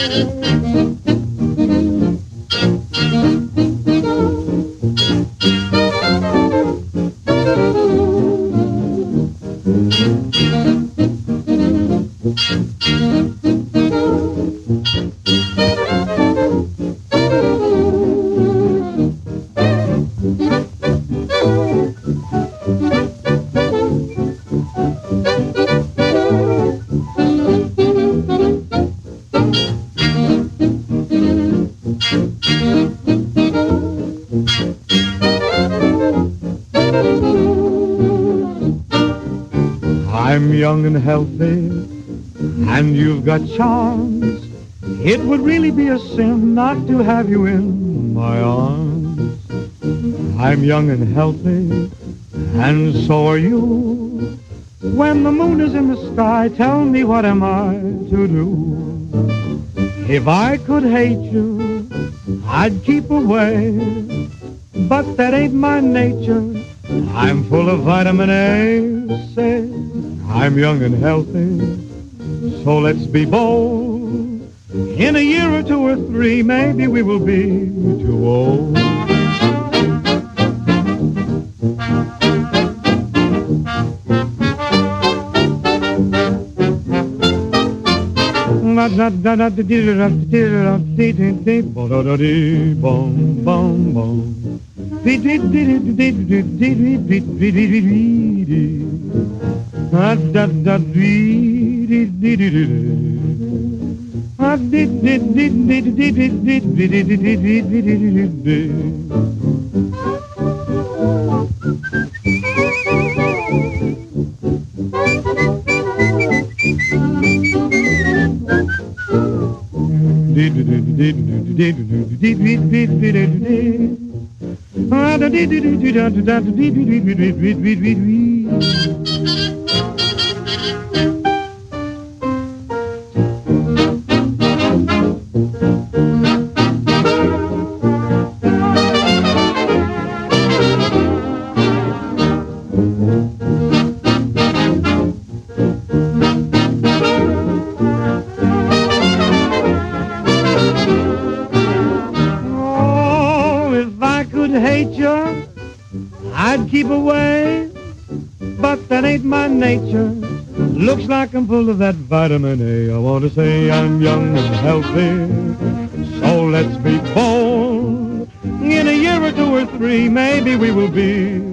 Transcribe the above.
I'm young and healthy, and you've got charms. It would really be a sin not to have you in my arms. I'm young and healthy, and so are you. When the moon is in the sky, tell me what am I to do? If I could hate you, I'd keep away, but that ain't my nature. I'm full of vitamin A. Say, I'm young and healthy, so let's be bold. In a year or two or three, maybe we will be too old. Hate you, I'd keep away, but that ain't my nature. Looks like I'm full of that vitamin A. I want to say I'm young and healthy, so let's be bold. In a year or two or three, maybe we will be